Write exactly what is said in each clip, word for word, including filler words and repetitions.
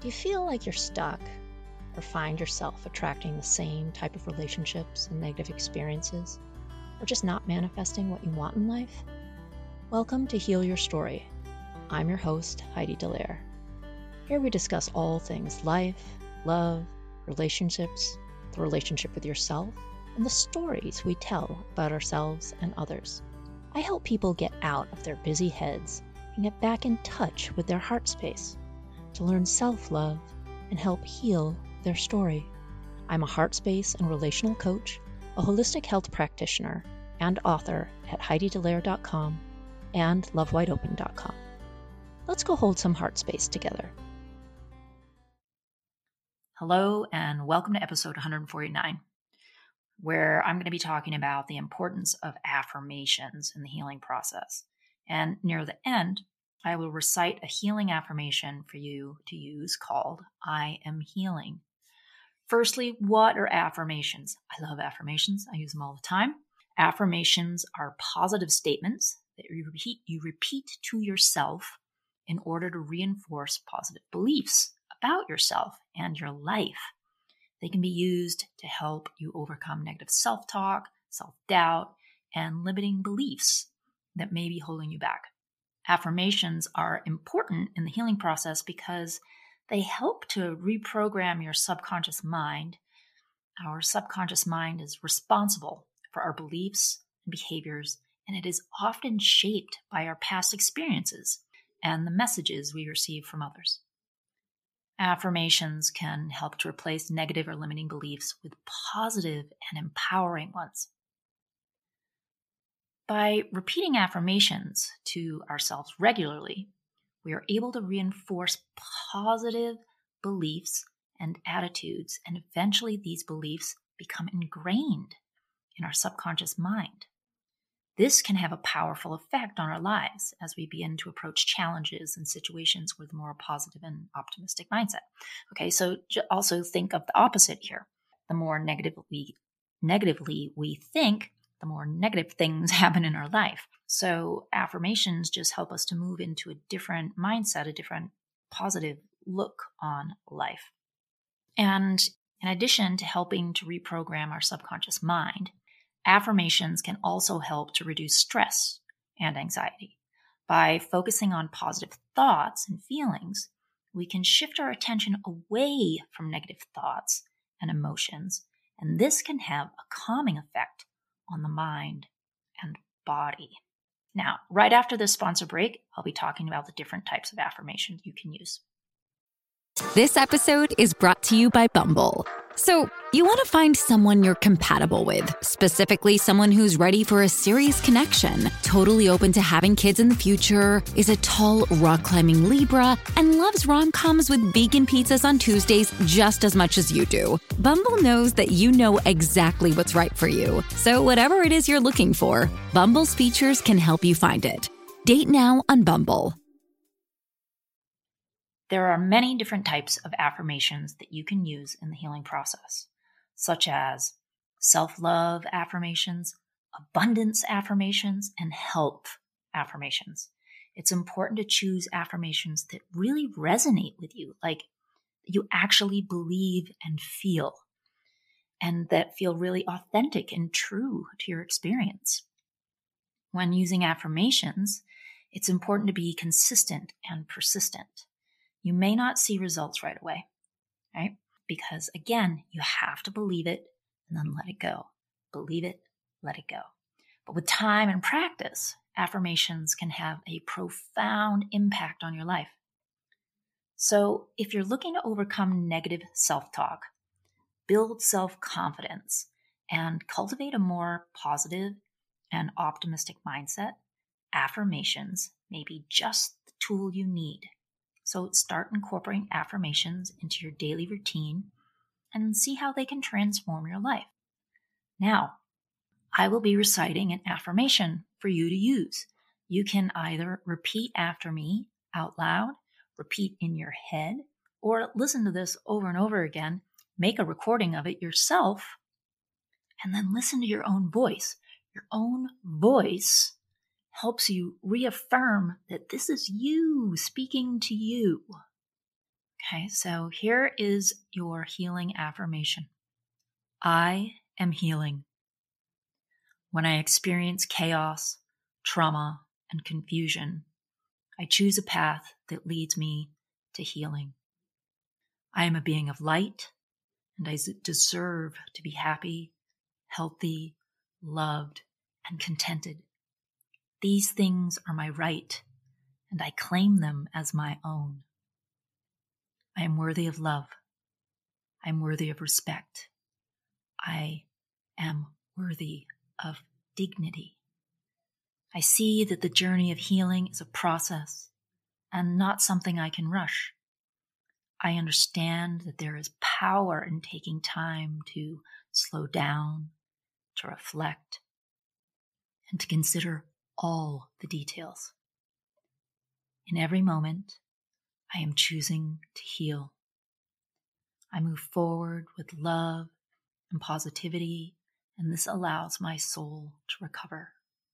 Do you feel like you're stuck or find yourself attracting the same type of relationships and negative experiences, or just not manifesting what you want in life? Welcome to Heal Your Story. I'm your host, Heidi Dallaire. Here we discuss all things life, love, relationships, the relationship with yourself, and the stories we tell about ourselves and others. I help people get out of their busy heads and get back in touch with their heart space to learn self-love and help heal their story. I'm a heart space and relational coach, a holistic health practitioner, and author at heidi dallaire dot com and love wide open dot com. Let's go hold some heart space together. Hello, and welcome to episode one forty-nine, where I'm going to be talking about the importance of affirmations in the healing process. And near the end, I will recite a healing affirmation for you to use called I am healing. Firstly, what are affirmations? I love affirmations. I use them all the time. Affirmations are positive statements that you repeat, you repeat to yourself in order to reinforce positive beliefs about yourself and your life. They can be used to help you overcome negative self-talk, self-doubt, and limiting beliefs that may be holding you back. Affirmations are important in the healing process because they help to reprogram your subconscious mind. Our subconscious mind is responsible for our beliefs and behaviors, and it is often shaped by our past experiences and the messages we receive from others. Affirmations can help to replace negative or limiting beliefs with positive and empowering ones. By repeating affirmations to ourselves regularly, we are able to reinforce positive beliefs and attitudes, and eventually these beliefs become ingrained in our subconscious mind. This can have a powerful effect on our lives as we begin to approach challenges and situations with a more positive and optimistic mindset. Okay, so also think of the opposite here. The more negatively, negatively we think, the more negative things happen in our life. So affirmations just help us to move into a different mindset, a different positive look on life. And in addition to helping to reprogram our subconscious mind, affirmations can also help to reduce stress and anxiety. By focusing on positive thoughts and feelings, we can shift our attention away from negative thoughts and emotions, and this can have a calming effect on the mind and body. Now, right after this sponsor break, I'll be talking about the different types of affirmations you can use. This episode is brought to you by Bumble. So, you want to find someone you're compatible with, specifically someone who's ready for a serious connection, totally open to having kids in the future, is a tall, rock-climbing Libra, and loves rom-coms with vegan pizzas on Tuesdays just as much as you do. Bumble knows that you know exactly what's right for you. So whatever it is you're looking for, Bumble's features can help you find it. Date now on Bumble. There are many different types of affirmations that you can use in the healing process, such as self-love affirmations, abundance affirmations, and health affirmations. It's important to choose affirmations that really resonate with you, like you actually believe and feel, and that feel really authentic and true to your experience. When using affirmations, it's important to be consistent and persistent. You may not see results right away, right? Because again, you have to believe it and then let it go. Believe it, let it go. But with time and practice, affirmations can have a profound impact on your life. So if you're looking to overcome negative self-talk, build self-confidence, and cultivate a more positive and optimistic mindset, affirmations may be just the tool you need. So start incorporating affirmations into your daily routine and see how they can transform your life. Now, I will be reciting an affirmation for you to use. You can either repeat after me out loud, repeat in your head, or listen to this over and over again, make a recording of it yourself, and then listen to your own voice. Your own voice helps you reaffirm that this is you speaking to you. Okay, so here is your healing affirmation. I am healing. When I experience chaos, trauma, and confusion, I choose a path that leads me to healing. I am a being of light, and I deserve to be happy, healthy, loved, and contented. These things are my right, and I claim them as my own. I am worthy of love. I am worthy of respect. I am worthy of dignity. I see that the journey of healing is a process and not something I can rush. I understand that there is power in taking time to slow down, to reflect, and to consider all the details. In every moment, I am choosing to heal. I move forward with love and positivity, and this allows my soul to recover.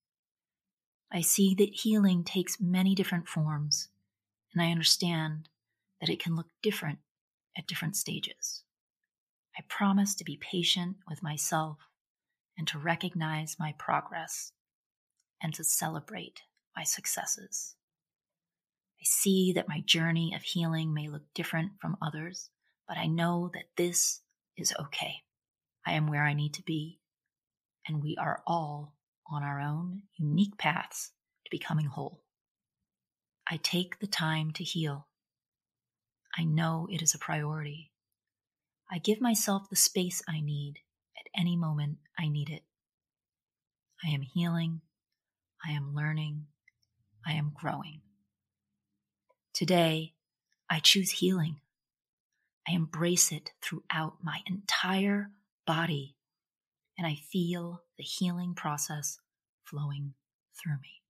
I see that healing takes many different forms, and I understand that it can look different at different stages. I promise to be patient with myself and to recognize my progress and to celebrate my successes. I see that my journey of healing may look different from others, but I know that this is okay. I am where I need to be, and we are all on our own unique paths to becoming whole. I take the time to heal. I know it is a priority. I give myself the space I need at any moment I need it. I am healing. I am learning. I am growing. Today, I choose healing. I embrace it throughout my entire body, and I feel the healing process flowing through me.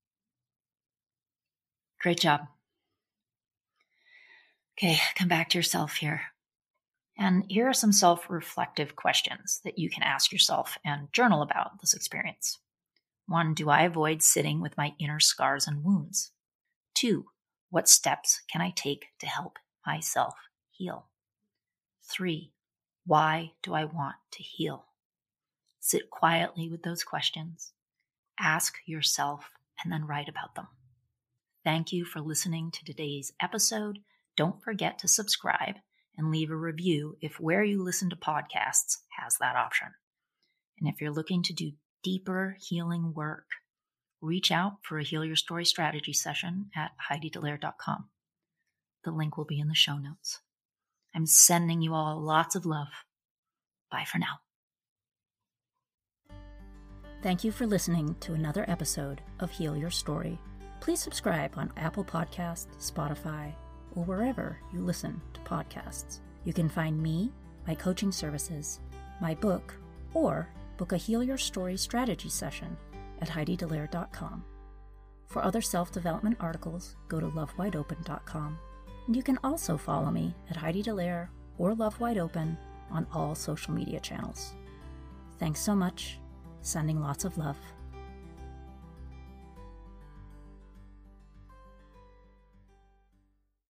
Great job. Okay, come back to yourself here. And here are some self-reflective questions that you can ask yourself and journal about this experience. One, do I avoid sitting with my inner scars and wounds? Two, what steps can I take to help myself heal? Three, why do I want to heal? Sit quietly with those questions, ask yourself, and then write about them. Thank you for listening to today's episode. Don't forget to subscribe and leave a review if where you listen to podcasts has that option. And if you're looking to do deeper healing work, reach out for a Heal Your Story strategy session at heidi dallaire dot com. The link will be in the show notes. I'm sending you all lots of love. Bye for now. Thank you for listening to another episode of Heal Your Story. Please subscribe on Apple Podcasts, Spotify, or wherever you listen to podcasts. You can find me, my coaching services, my book, or book a Heal Your Story strategy session at heidi dallaire dot com. For other self-development articles, go to love wide open dot com. And you can also follow me at Heidi Dallaire or Love Wide Open on all social media channels. Thanks so much. Sending lots of love.